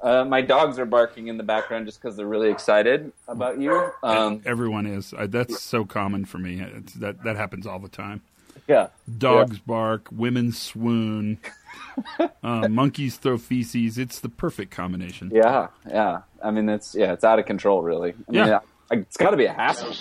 My dogs are barking in the background just because they're really excited about you. Everyone is. That's so common for me. That happens all the time. Yeah. Dogs bark, women swoon, monkeys throw feces. It's the perfect combination. Yeah. I mean, it's out of control, really. I mean, it's got to be a hassle.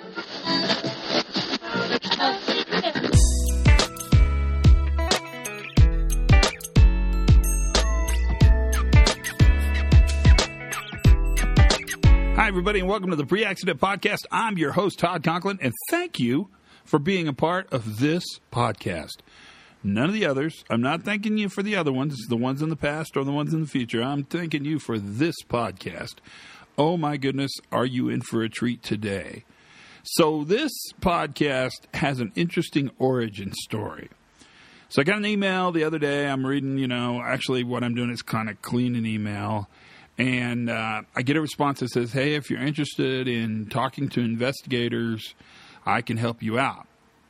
Hi, everybody, and welcome to the Pre-Accident Podcast. I'm your host, Todd Conklin, and thank you for being a part of this podcast. None of the others. I'm not thanking you for the other ones, the ones in the past or the ones in the future. I'm thanking you for this podcast. Oh, my goodness, are you in for a treat today? So this podcast has an interesting origin story. So I got an email the other day. I'm reading, actually what I'm doing is kind of clean an email. And I get a response that says, hey, if you're interested in talking to investigators, I can help you out.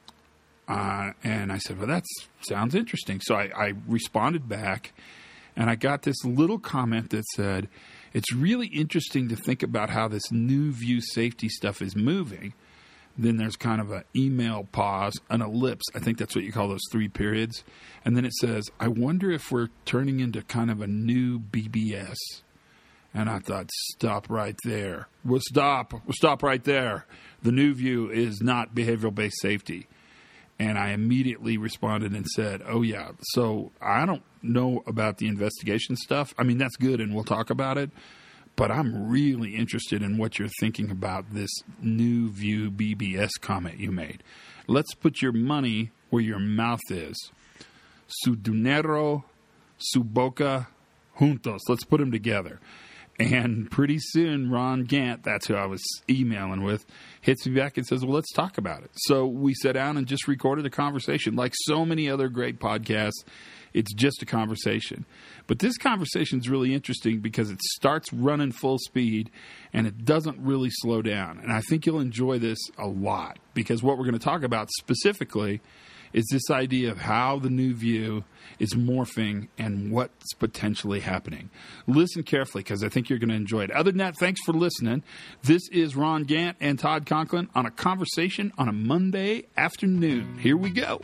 And I said, well, that sounds interesting. So I responded back, and I got this little comment that said, it's really interesting to think about how this new view safety stuff is moving. Then there's kind of an email pause, an ellipse. I think that's what you call those 3 periods. And then it says, I wonder if we're turning into kind of a new BBS. And I thought, stop right there. We'll stop right there. The new view is not behavioral-based safety. And I immediately responded and said, oh, yeah. So I don't know about the investigation stuff. I mean, that's good, and we'll talk about it. But I'm really interested in what you're thinking about this new view BBS comment you made. Let's put your money where your mouth is. Su dinero, su boca, juntos. Let's put them together. And pretty soon, Ron Gant, that's who I was emailing with, hits me back and says, well, let's talk about it. So we sat down and just recorded a conversation. Like so many other great podcasts, it's just a conversation. But this conversation is really interesting because it starts running full speed and it doesn't really slow down. And I think you'll enjoy this a lot because what we're going to talk about specifically is this idea of how the new view is morphing and what's potentially happening. Listen carefully because I think you're going to enjoy it. Other than that, thanks for listening. This is Ron Gant and Todd Conklin on a conversation on a Monday afternoon. Here we go.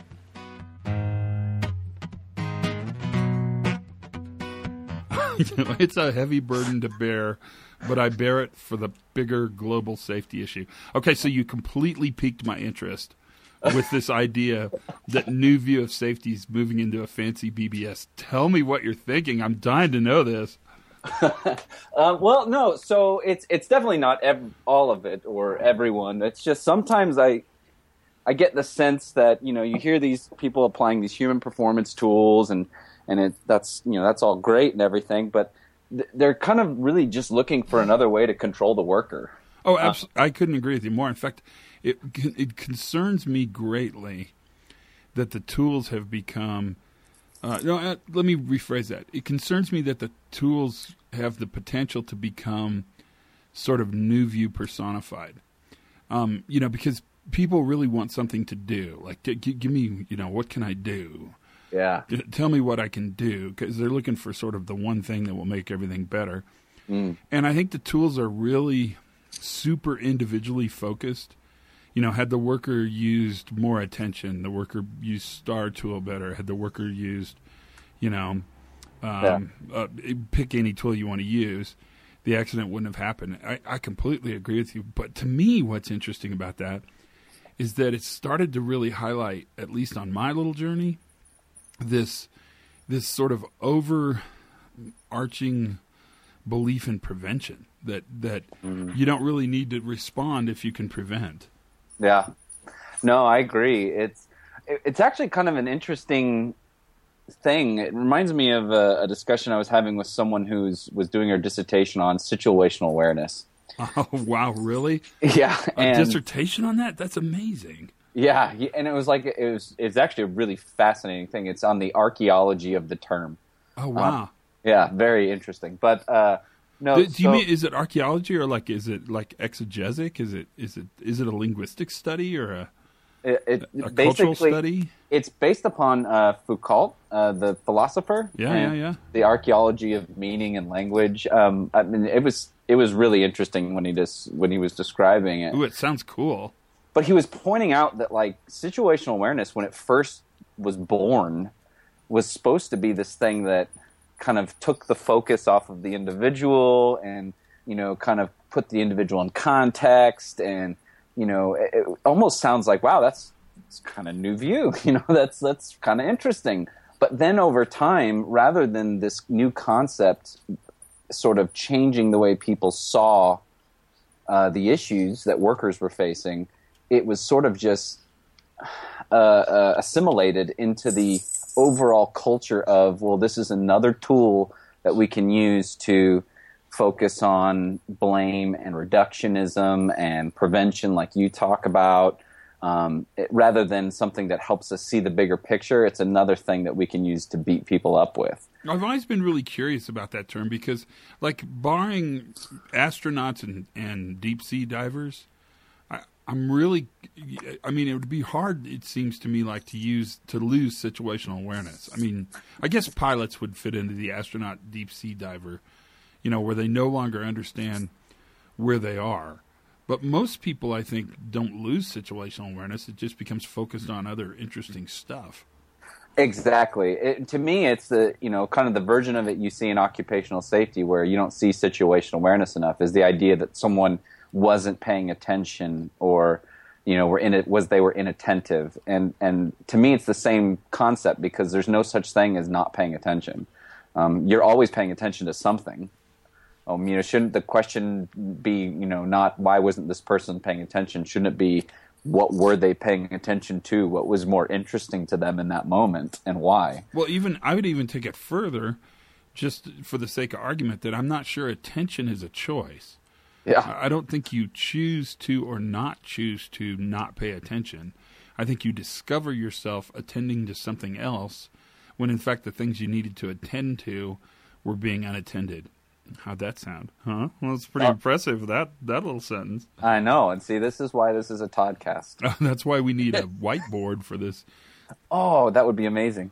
It's a heavy burden to bear, but I bear it for the bigger global safety issue. Okay, so you completely piqued my interest with this idea that new view of safety is moving into a fancy BBS. Tell me what you're thinking. I'm dying to know this. Well, no. So it's definitely not all of it or everyone. It's just sometimes I get the sense that you hear these people applying these human performance tools and that's all great and everything, but they're kind of really just looking for another way to control the worker. Oh, absolutely. I couldn't agree with you more. In fact, it concerns me greatly that the tools have become let me rephrase that. It concerns me that the tools have the potential to become sort of new view personified. Because people really want something to do. Like, give me, what can I do? Yeah. Tell me what I can do, because they're looking for sort of the one thing that will make everything better. And I think the tools are really super individually focused. Had the worker used more attention, the worker used STAR tool better, had the worker used, pick any tool you want to use, the accident wouldn't have happened. I completely agree with you. But to me, what's interesting about that is that it started to really highlight, at least on my little journey, this sort of overarching belief in prevention that you don't really need to respond if you can prevent. Yeah. No, I agree. It's actually kind of an interesting thing. It reminds me of a discussion I was having with someone who was doing her dissertation on situational awareness. Oh, wow, really? Yeah. A dissertation on that? That's amazing. Yeah, and it's actually a really fascinating thing. It's on the archaeology of the term. Oh, wow. Yeah, very interesting. But no, do you mean, is it archaeology or is it like exegesic? Is it a linguistic study or a? A cultural study? It's based upon Foucault, the philosopher. Yeah. The archaeology of meaning and language. I mean, it was really interesting when he was describing it. Ooh, it sounds cool. But he was pointing out that like situational awareness, when it first was born, was supposed to be this thing that kind of took the focus off of the individual and, kind of put the individual in context. And, it almost sounds like, wow, it's kind of new view. That's kind of interesting. But then over time, rather than this new concept sort of changing the way people saw the issues that workers were facing, it was sort of just assimilated into the overall culture of, well, this is another tool that we can use to focus on blame and reductionism and prevention like you talk about. Rather than something that helps us see the bigger picture, it's another thing that we can use to beat people up with. I've always been really curious about that term because, like, barring astronauts and deep-sea divers, it would be hard, it seems to me, like to lose situational awareness. I mean, I guess pilots would fit into the astronaut deep sea diver, where they no longer understand where they are. But most people, I think, don't lose situational awareness. It just becomes focused on other interesting stuff. Exactly. To me, it's the, kind of the version of it you see in occupational safety where you don't see situational awareness enough, is the idea that someone wasn't paying attention or, they were inattentive. And to me, it's the same concept because there's no such thing as not paying attention. You're always paying attention to something. Shouldn't the question be, not why wasn't this person paying attention? Shouldn't it be what were they paying attention to? What was more interesting to them in that moment and why? Well, I would even take it further, just for the sake of argument, that I'm not sure attention is a choice. Yeah. I don't think you choose to or not choose to not pay attention. I think you discover yourself attending to something else when, in fact, the things you needed to attend to were being unattended. How'd that sound? Huh? Well, it's pretty impressive, that little sentence. I know. And see, this is why this is a Toddcast. That's why we need a whiteboard for this. Oh, that would be amazing.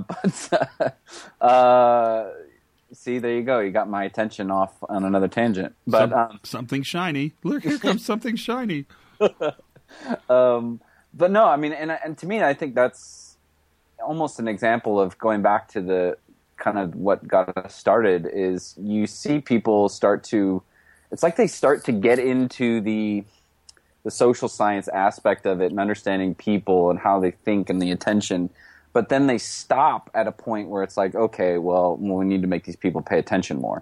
See, there you go. You got my attention off on another tangent. But something shiny. Look, here comes something shiny. But no, I mean, and to me, I think that's almost an example of going back to the kind of what got us started. Is you see people it's like they start to get into the social science aspect of it and understanding people and how they think and the attention. But then they stop at a point where it's like, okay, well, we need to make these people pay attention more.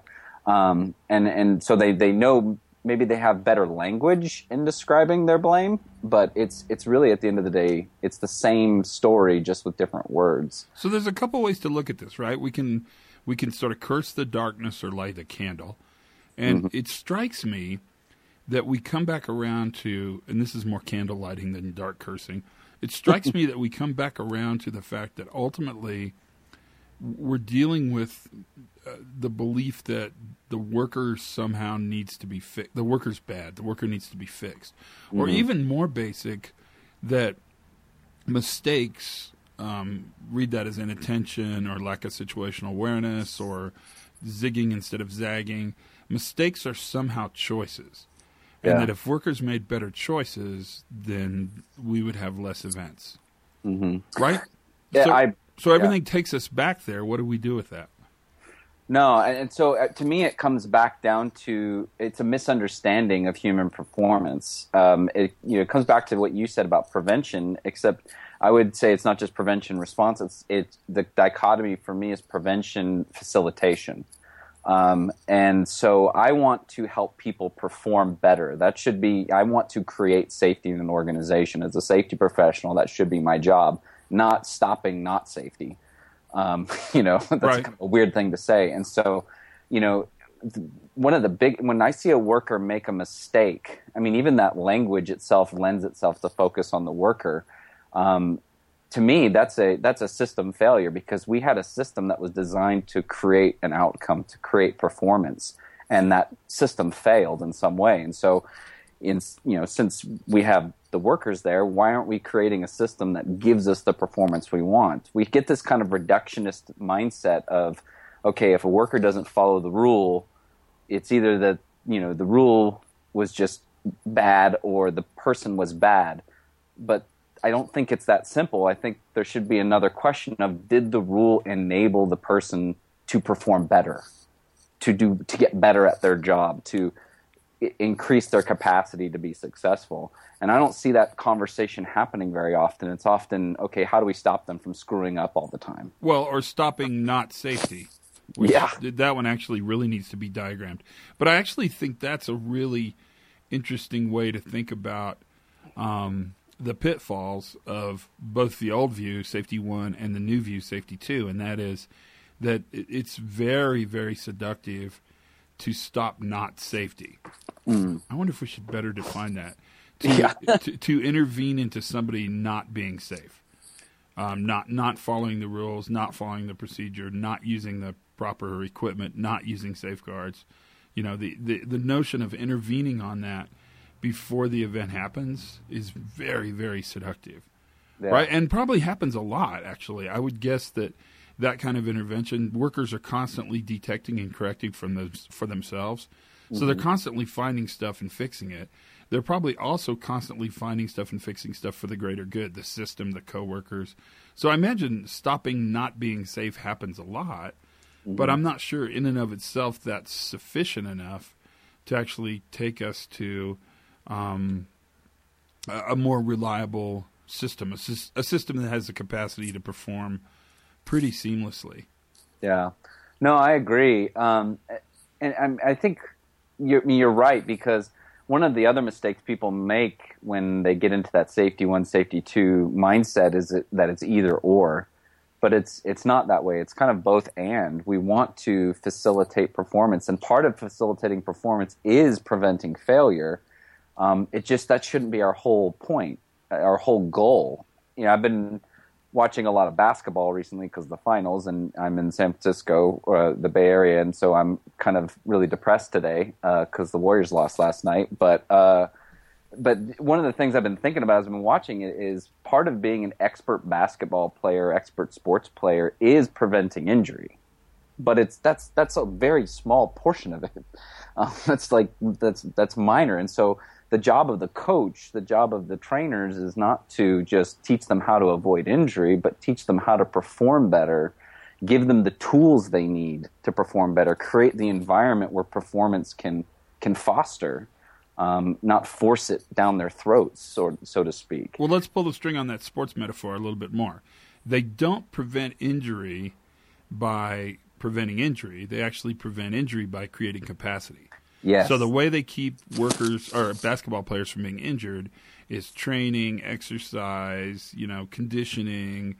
And so they know maybe they have better language in describing their blame, but it's really, at the end of the day, it's the same story just with different words. So there's a couple ways to look at this, right? We can sort of curse the darkness or light a candle. And It strikes me that we come back around to, and this is more candle lighting than dark cursing, it strikes me that we come back around to the fact that ultimately we're dealing with the belief that the worker somehow needs to be fixed. The worker's bad. The worker needs to be fixed. Or even more basic, that mistakes, read that as inattention or lack of situational awareness or zigging instead of zagging. Mistakes are somehow choices. And that if workers made better choices, then we would have less events. Right? Yeah, so everything takes us back there. What do we do with that? No, and so to me it comes back down to, it's a misunderstanding of human performance. It comes back to what you said about prevention, except I would say it's not just prevention response. It's the dichotomy for me is prevention facilitation. And so I want to help people perform better. I want to create safety in an organization. As a safety professional, that should be my job, not stopping not safety. That's right. Kind of a weird thing to say. And so, when I see a worker make a mistake, I mean, even that language itself lends itself to focus on the worker. To me, that's a system failure, because we had a system that was designed to create an outcome, to create performance, and that system failed in some way. And so, since we have the workers there, why aren't we creating a system that gives us the performance we want? We get this kind of reductionist mindset of, okay, if a worker doesn't follow the rule, it's either that, the rule was just bad or the person was bad. But I don't think it's that simple. I think there should be another question of, did the rule enable the person to perform better, to get better at their job, to increase their capacity to be successful? And I don't see that conversation happening very often. It's often, okay, how do we stop them from screwing up all the time? Well, or stopping not safety. That one actually really needs to be diagrammed. But I actually think that's a really interesting way to think about the pitfalls of both the old view, Safety 1, and the new view, Safety 2, and that is that it's very, very seductive to stop not safety. I wonder if we should better define that. To intervene into somebody not being safe, not following the rules, not following the procedure, not using the proper equipment, not using safeguards. The notion of intervening on that before the event happens is very, very seductive, right? And probably happens a lot, actually. I would guess that kind of intervention, workers are constantly detecting and correcting for themselves. So they're constantly finding stuff and fixing it. They're probably also constantly finding stuff and fixing stuff for the greater good, the system, the coworkers. So I imagine stopping not being safe happens a lot, but I'm not sure in and of itself that's sufficient enough to actually take us to a more reliable system, a system that has the capacity to perform pretty seamlessly. Yeah. No, I agree. And I think you're right, because one of the other mistakes people make when they get into that Safety 1, Safety 2 mindset is that it's either or. But it's not that way. It's kind of both and. We want to facilitate performance, and part of facilitating performance is preventing failure. That shouldn't be our whole point, our whole goal. I've been watching a lot of basketball recently because of the finals, and I'm in San Francisco, the Bay Area, and so I'm kind of really depressed today because the Warriors lost last night. But one of the things I've been thinking about as I've been watching it is part of being an expert basketball player, expert sports player, is preventing injury. But that's a very small portion of it. That's minor, and so the job of the coach, the job of the trainers, is not to just teach them how to avoid injury, but teach them how to perform better, give them the tools they need to perform better, create the environment where performance can foster, not force it down their throats, so to speak. Well, let's pull the string on that sports metaphor a little bit more. They don't prevent injury by preventing injury. They actually prevent injury by creating capacity. Yes. So the way they keep workers or basketball players from being injured is training, exercise, conditioning,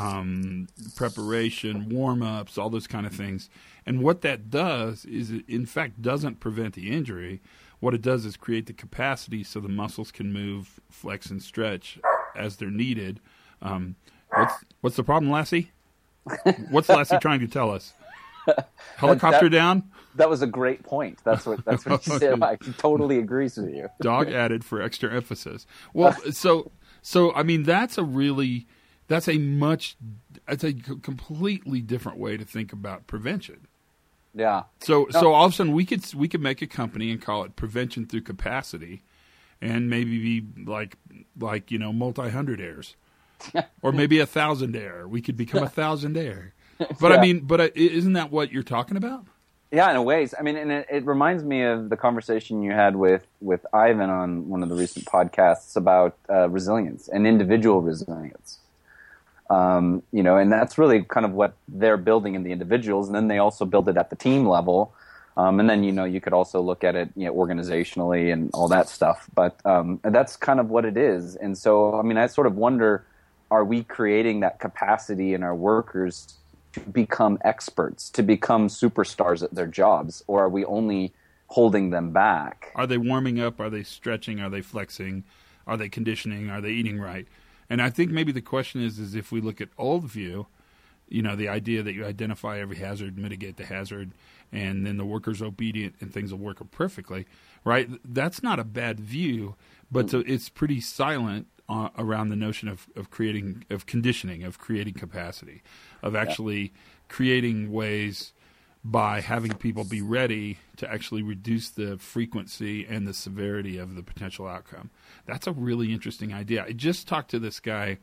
preparation, warm-ups, all those kind of things. And what that does is it, in fact, doesn't prevent the injury. What it does is create the capacity so the muscles can move, flex, and stretch as they're needed. What's the problem, Lassie? What's Lassie trying to tell us? Helicopter down? That was a great point. That's what he said. I totally agrees with you. Dog added for extra emphasis. Well, so I mean that's a completely different way to think about prevention. Yeah. So all of a sudden we could make a company and call it prevention through capacity, and maybe be like multi-hundred airs, or maybe 1,000 air. We could become 1,000 air. But yeah. Isn't that what you're talking about? Yeah, in a ways. I mean, and it reminds me of the conversation you had with Ivan on one of the recent podcasts about resilience and individual resilience. And that's really kind of what they're building in the individuals, and then they also build it at the team level. And then, you could also look at it organizationally and all that stuff. But that's kind of what it is. And so, I mean, I sort of wonder, are we creating that capacity in our workers to become experts, to become superstars at their jobs, or are we only holding them back? Are they warming up? Are they stretching? Are they flexing? Are they conditioning? Are they eating right? And I think maybe the question is if we look at old view, the idea that you identify every hazard, mitigate the hazard, and then the worker's obedient and things will work perfectly, right? That's not a bad view, but it's pretty silent around the notion of conditioning, of creating capacity, of actually creating ways by having people be ready to actually reduce the frequency and the severity of the potential outcome. That's a really interesting idea. I just talked to this guy.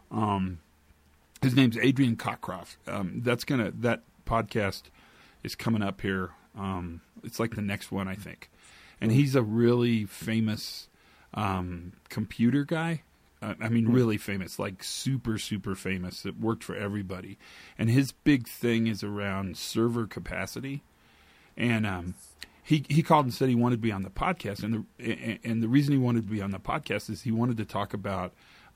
His name's Adrian Cockcroft. That podcast is coming up here. It's like the next one, I think. And he's a really famous computer guy. Really famous, like super, super famous. It worked for everybody. And his big thing is around server capacity. And he called and said he wanted to be on the podcast. And the reason he wanted to be on the podcast is he wanted to talk about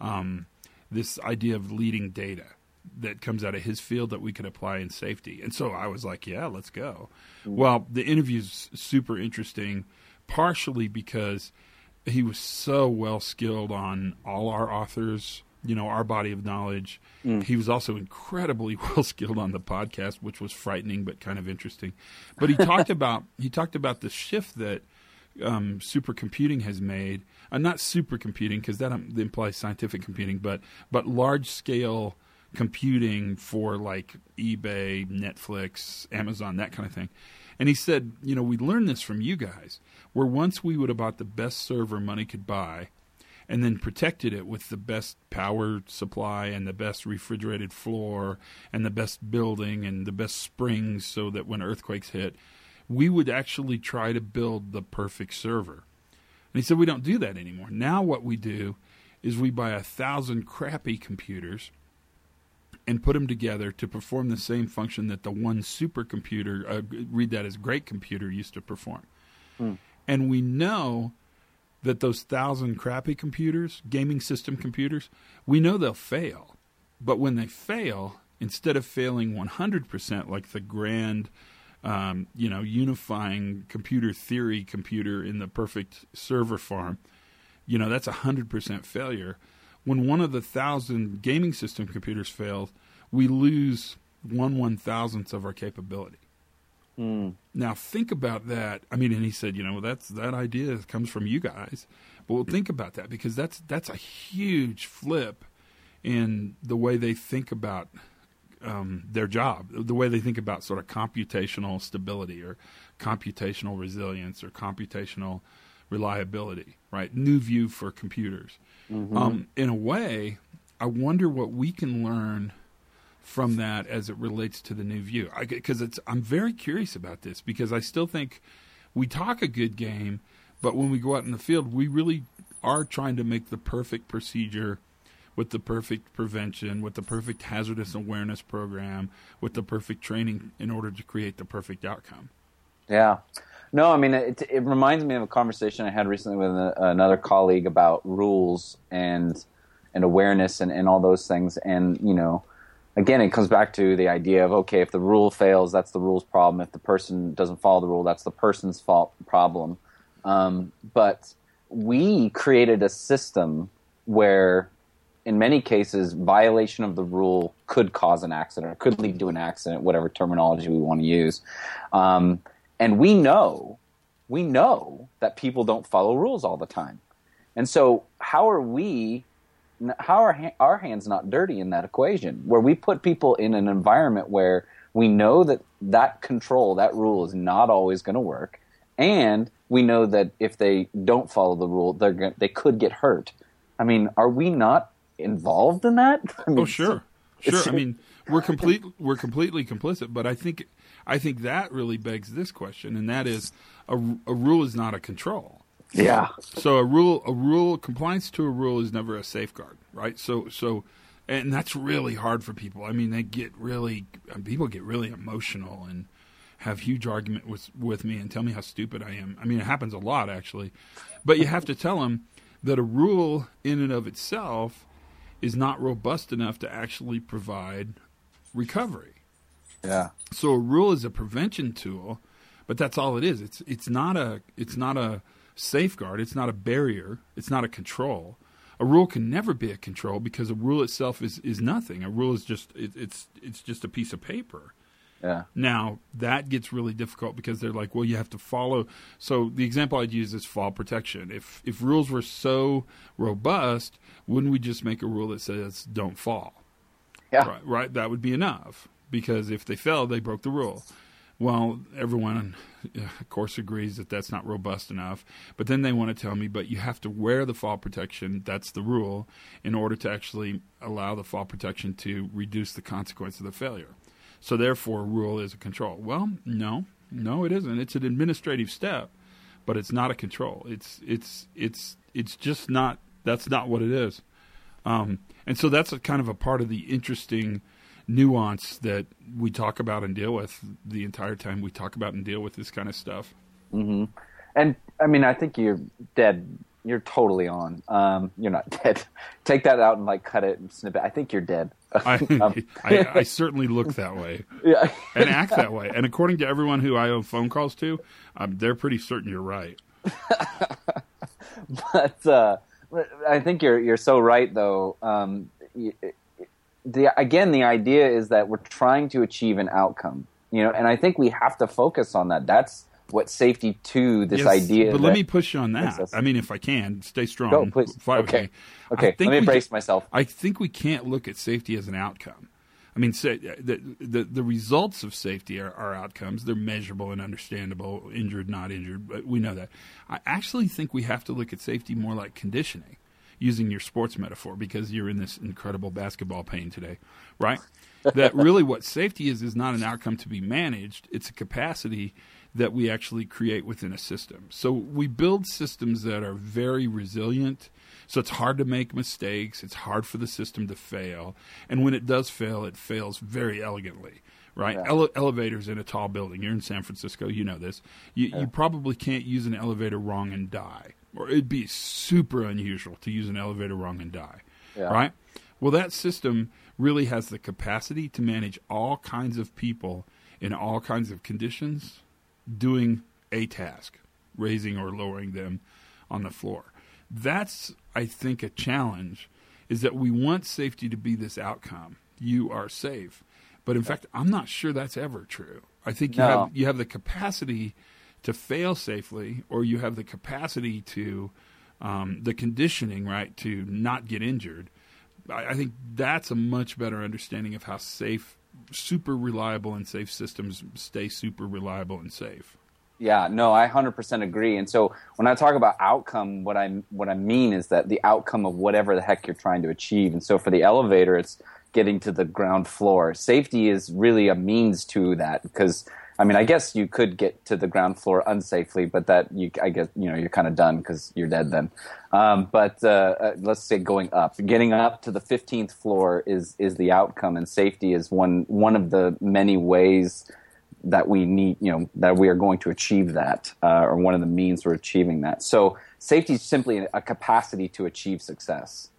this idea of leading data that comes out of his field that we could apply in safety. And so I was like, yeah, let's go. Well, the interview's super interesting, partially because he was so well skilled on all our authors, our body of knowledge. He was also incredibly well skilled on the podcast, which was frightening but kind of interesting. But he talked about the shift that supercomputing has made. Not supercomputing, because that implies scientific computing, but large scale computing for like eBay, Netflix, Amazon, that kind of thing. And he said, we learned this from you guys, where once we would have bought the best server money could buy and then protected it with the best power supply and the best refrigerated floor and the best building and the best springs so that when earthquakes hit, we would actually try to build the perfect server. And he said, we don't do that anymore. Now what we do is we buy 1,000 crappy computers and put them together to perform the same function that the one supercomputer, read that as great computer, used to perform. And we know that those 1,000 crappy computers, gaming system computers, we know they'll fail. But when they fail, instead of failing 100% like the grand, unifying computer theory computer in the perfect server farm, that's 100% failure. When one of the 1,000 gaming system computers fails, we lose 1/1000th of our capability. Now think about that. And he said, that idea comes from you guys. But we'll think about that, because that's a huge flip in the way they think about their job, the way they think about sort of computational stability or computational resilience or computational reliability, right? New view for computers. In a way, I wonder what we can learn from that as it relates to the new view. Because I'm very curious about this, because I still think we talk a good game, but when we go out in the field, we really are trying to make the perfect procedure with the perfect prevention, with the perfect hazardous awareness program, with the perfect training in order to create the perfect outcome. Yeah. No, it reminds me of a conversation I had recently with another colleague about rules and awareness and all those things. And, again, it comes back to the idea of, okay, if the rule fails, that's the rule's problem. If the person doesn't follow the rule, that's the person's problem. But we created a system where, in many cases, violation of the rule could cause an accident or could lead to an accident, whatever terminology we want to use. And we know that people don't follow rules all the time. And so how are our hands not dirty in that equation, where we put people in an environment where we know that control, that rule is not always going to work, and we know that if they don't follow the rule, they could get hurt. Are we not involved in that? Sure. We're completely complicit, but I think that really begs this question, and that is a rule is not a control. Yeah. So a rule compliance to a rule is never a safeguard, right? So and that's really hard for people. People get really emotional and have huge argument with me and tell me how stupid I am. It happens a lot, actually. But you have to tell them that a rule in and of itself is not robust enough to actually provide recovery. Yeah. So a rule is a prevention tool, but that's all it is. It's not a safeguard. It's not a barrier. It's not a control. A rule can never be a control because a rule itself is nothing. A rule is just it's just a piece of paper. Yeah. Now, that gets really difficult because they're like, well, you have to follow. So the example I'd use is fall protection. If rules were so robust, wouldn't we just make a rule that says don't fall? Yeah. Right? That would be enough because if they fell, they broke the rule. Well, everyone, of course, agrees that that's not robust enough. But then they want to tell me, but you have to wear the fall protection, that's the rule, in order to actually allow the fall protection to reduce the consequence of the failure. So therefore, a rule is a control. Well, no, it isn't. It's an administrative step, but it's not a control. It's just not. That's not what it is. And so that's a kind of a part of the interesting nuance that we talk about and deal with the entire time we talk about and deal with this kind of stuff. Mm-hmm. And I mean, I think you're dead. You're totally on. You're not dead. Take that out and like cut it and snip it. I think you're dead. I certainly look that way. Yeah. And act that way. And according to everyone who I owe phone calls to, they're pretty certain you're right. But I think you're so right, though. The idea is that we're trying to achieve an outcome, and I think we have to focus on that. That's what safety to this idea. But let me push you on that. I mean, if I can, stay strong. Go, please. Okay. Let me brace myself. I think we can't look at safety as an outcome. I mean, the results of safety are outcomes. They're measurable and understandable, injured, not injured, but we know that. I actually think we have to look at safety more like conditioning, using your sports metaphor, because you're in this incredible basketball pain today, right? That really what safety is not an outcome to be managed. It's a capacity that we actually create within a system. So we build systems that are very resilient. So it's hard to make mistakes. It's hard for the system to fail. And when it does fail, it fails very elegantly, right? Yeah. Elevators in a tall building. You're in San Francisco. You know this. You probably can't use an elevator wrong and die. Or it'd be super unusual to use an elevator wrong and die, right? Well, that system really has the capacity to manage all kinds of people in all kinds of conditions doing a task, raising or lowering them on the floor. That's, I think, a challenge, is that we want safety to be this outcome. You are safe. But in fact, I'm not sure that's ever true. I think you have the capacity to fail safely, or you have the capacity to, the conditioning, right, to not get injured. I think that's a much better understanding of how safe, super reliable and safe systems stay super reliable and safe. Yeah, no, I 100% agree. And so when I talk about outcome, what I mean is that the outcome of whatever the heck you're trying to achieve. And so for the elevator, it's getting to the ground floor. Safety is really a means to that, because I mean, I guess you could get to the ground floor unsafely, but I guess you're kind of done because you're dead then. But let's say getting up to the 15th floor is the outcome, and safety is one of the many ways that we need, that we are going to achieve that, or one of the means we're achieving that. So safety is simply a capacity to achieve success.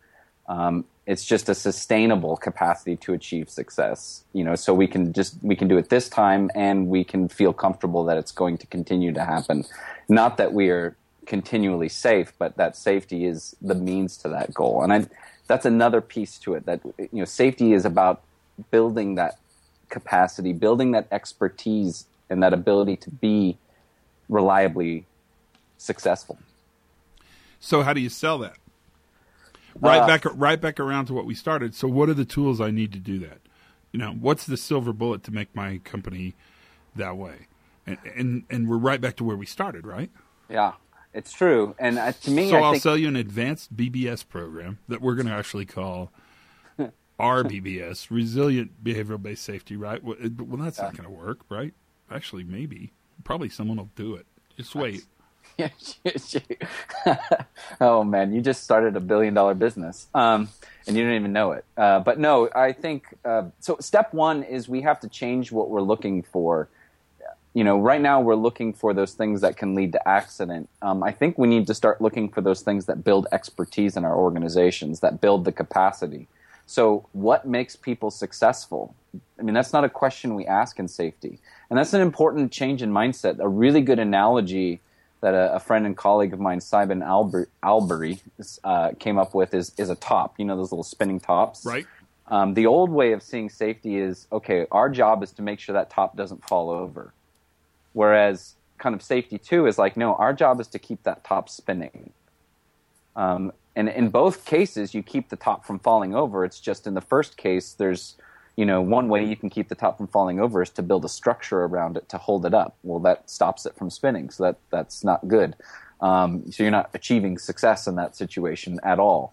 It's just a sustainable capacity to achieve success, so we can do it this time, and we can feel comfortable that it's going to continue to happen. Not that we are continually safe, but that safety is the means to that goal. And that's another piece to it, that, safety is about building that capacity, building that expertise, and that ability to be reliably successful. So how do you sell that? Right back around to what we started. So what are the tools I need to do that? What's the silver bullet to make my company that way? And we're right back to where we started, right? Yeah, it's true. And to me, I'll sell you an advanced BBS program that we're going to actually call RBBS, Resilient Behavioral Based Safety, right? Well, that's not going to work, right? Actually, maybe. Probably someone will do it. Just wait. Oh man, you just started a $1 billion business, and you don't even know it. But no, I think so. Step one is we have to change what we're looking for. Right now we're looking for those things that can lead to accident. I think we need to start looking for those things that build expertise in our organizations, that build the capacity. So what makes people successful? I mean, that's not a question we ask in safety, and that's an important change in mindset. A really good analogy that a friend and colleague of mine, Simon Albury, came up with is a top. You know, those little spinning tops. Right. The old way of seeing safety is, okay, our job is to make sure that top doesn't fall over. Whereas kind of safety 2 is like, no, our job is to keep that top spinning. And in both cases, you keep the top from falling over. It's just in the first case, there's, you know, one way you can keep the top from falling over is to build a structure around it to hold it up. Well, that stops it from spinning, so that's not good. So you're not achieving success in that situation at all.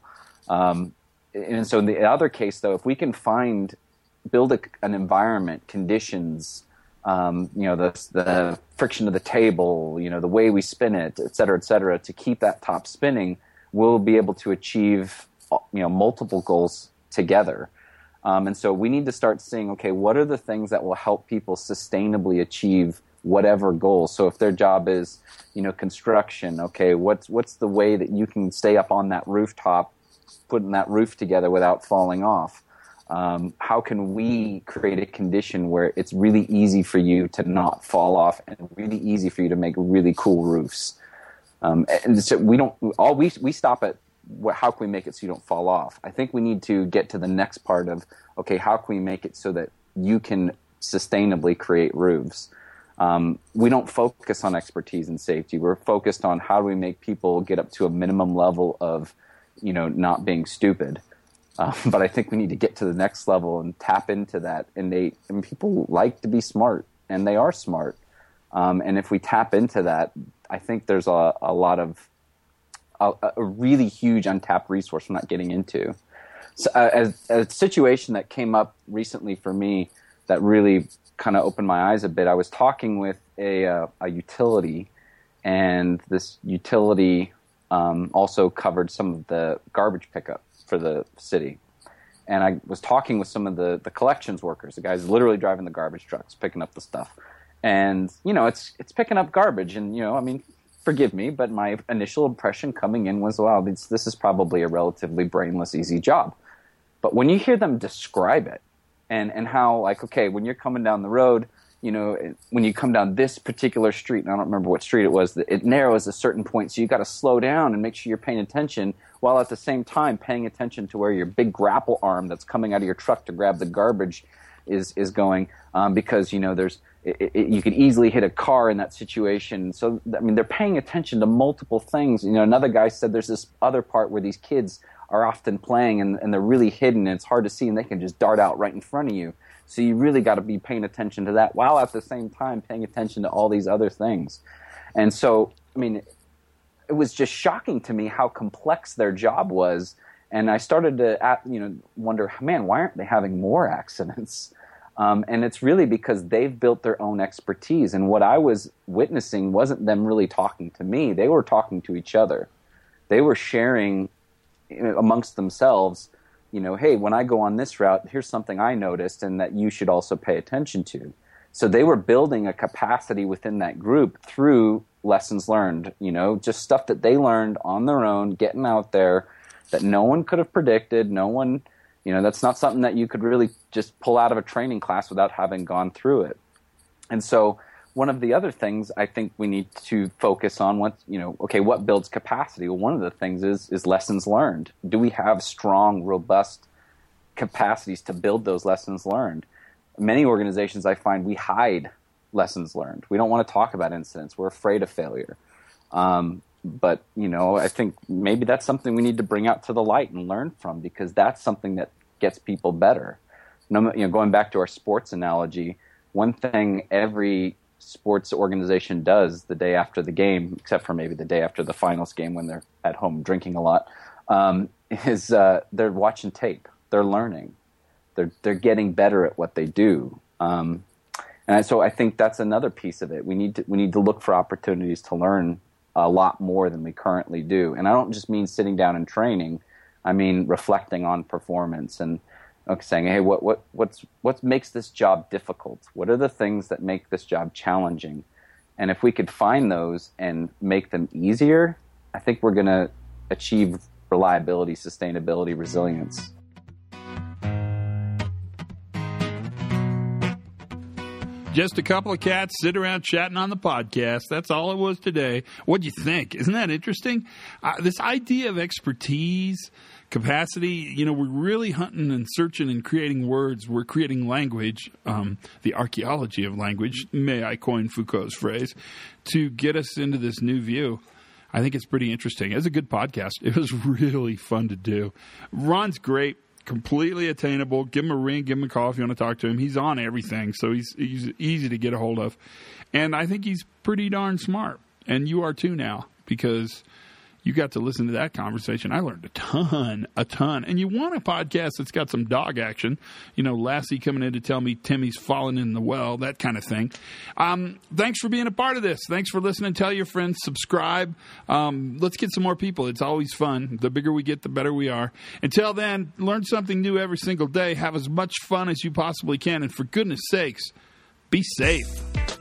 And so in the other case, though, if we can build an environment, conditions, you know, the friction of the table, you know, the way we spin it, et cetera, to keep that top spinning, we'll be able to achieve, you know, multiple goals together. And so we need to start seeing, okay, what are the things that will help people sustainably achieve whatever goal? So if their job is, you know, construction, okay, what's the way that you can stay up on that rooftop, putting that roof together without falling off? How can we create a condition where it's really easy for you to not fall off and really easy for you to make really cool roofs? And so we stop at how can we make it so you don't fall off? I think we need to get to the next part of, okay, how can we make it so that you can sustainably create roofs? We don't focus on expertise and safety. We're focused on how do we make people get up to a minimum level of, you know, not being stupid. But I think we need to get to the next level and tap into that innate. I mean, people like to be smart, and they are smart. And if we tap into that, I think there's a lot of a really huge untapped resource we're not getting into. So, as a situation that came up recently for me that really kind of opened my eyes a bit, I was talking with a utility, and this utility also covered some of the garbage pickup for the city. And I was talking with some of the collections workers, the guys literally driving the garbage trucks, picking up the stuff. And, you know, it's picking up garbage. And, you know, I mean, forgive me, but my initial impression coming in was, wow, this is probably a relatively brainless, easy job. But when you hear them describe it and how, like, okay, when you're coming down the road, you know, when you come down this particular street, and I don't remember what street it was, it narrows a certain point, so you got to slow down and make sure you're paying attention, while at the same time paying attention to where your big grapple arm that's coming out of your truck to grab the garbage is going, because, you know, you could easily hit a car in that situation. So, I mean, they're paying attention to multiple things. You know, another guy said there's this other part where these kids are often playing and they're really hidden and it's hard to see and they can just dart out right in front of you. So you really got to be paying attention to that while at the same time paying attention to all these other things. And so, I mean, it was just shocking to me how complex their job was. And I started to, you know, wonder, man, why aren't they having more accidents? And it's really because they've built their own expertise. And what I was witnessing wasn't them really talking to me. They were talking to each other. They were sharing amongst themselves, you know, hey, when I go on this route, here's something I noticed and that you should also pay attention to. So they were building a capacity within that group through lessons learned, you know, just stuff that they learned on their own, getting out there that no one could have predicted. No one, you know, that's not something that you could really just pull out of a training class without having gone through it. And so one of the other things I think we need to focus on, what builds capacity? Well, one of the things is lessons learned. Do we have strong, robust capacities to build those lessons learned? Many organizations, I find, we hide lessons learned. We don't want to talk about incidents. We're afraid of failure. But, you know, I think maybe that's something we need to bring out to the light and learn from, because that's something that gets people better. You know, going back to our sports analogy, one thing every sports organization does the day after the game, except for maybe the day after the finals game when they're at home drinking a lot, is they're watching tape. They're learning. They're getting better at what they do. And so I think that's another piece of it. We need to look for opportunities to learn a lot more than we currently do. And I don't just mean sitting down and training. I mean reflecting on performance and saying, hey, what makes this job difficult? What are the things that make this job challenging? And if we could find those and make them easier, I think we're going to achieve reliability, sustainability, resilience. Just a couple of cats sit around chatting on the podcast. That's all it was today. What'd you think? Isn't that interesting? This idea of expertise, capacity, we're really hunting and searching and creating words. We're creating language, the archaeology of language, may I coin Foucault's phrase, to get us into this new view. I think it's pretty interesting. It was a good podcast. It was really fun to do. Ron's great, completely attainable. Give him a ring, give him a call if you want to talk to him. He's on everything, so he's easy to get a hold of. And I think he's pretty darn smart. And you are too now, because you got to listen to that conversation. I learned a ton. And you want a podcast that's got some dog action. Lassie coming in to tell me Timmy's fallen in the well, that kind of thing. Thanks for being a part of this. Thanks for listening. Tell your friends. Subscribe. Let's get some more people. It's always fun. The bigger we get, the better we are. Until then, learn something new every single day. Have as much fun as you possibly can. And for goodness sakes, be safe.